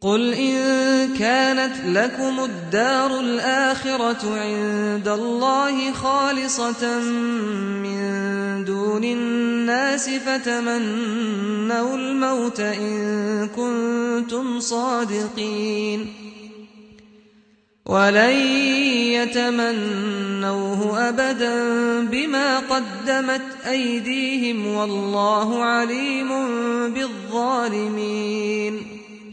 قل إن كانت لكم الدار الآخرة عند الله خالصة من دون الناس فتمنوا الموت إن كنتم صادقين ولن يتمنوه أبدا بما قدمت أيديهم والله عليم بالظالمين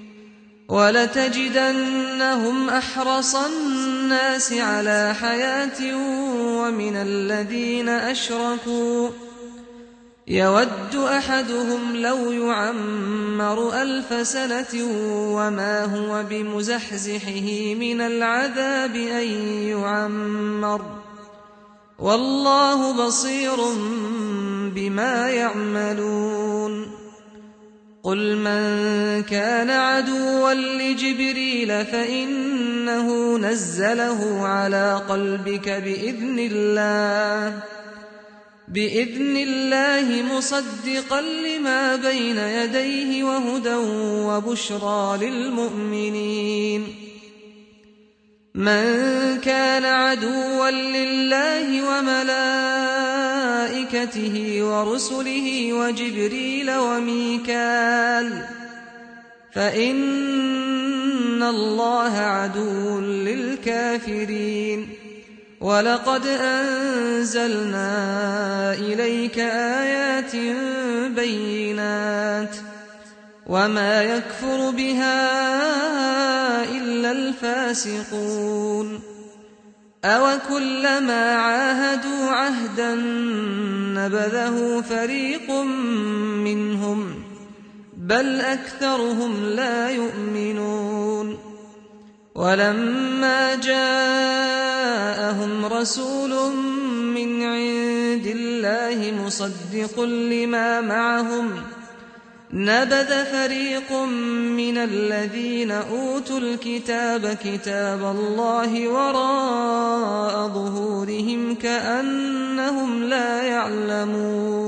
ولتجدنهم أحرص الناس على حياة ومن الذين أشركوا يود أحدهم لو يعمر 1000 سنة وما هو بمزحزحه من العذاب أن يعمر والله بصير بما يعملون قل من كان عدوا لجبريل فإنه نزله على قلبك بإذن الله مصدقا لما بين يديه وهدى وبشرى للمؤمنين من كان عدوا لله وملائكته ورسله وجبريل وميكال فإن الله عدو للكافرين ولقد أنزلنا إليك آيات بينات وما يكفر بها إلا الفاسقون أوكلما عاهدوا عهدا نبذه فريق منهم بل أكثرهم لا يؤمنون ولما جاءهم رسول من عند الله مصدق لما معهم نبذ فريق من الذين أوتوا الكتاب كتاب الله وراء ظهورهم كأنهم لا يعلمون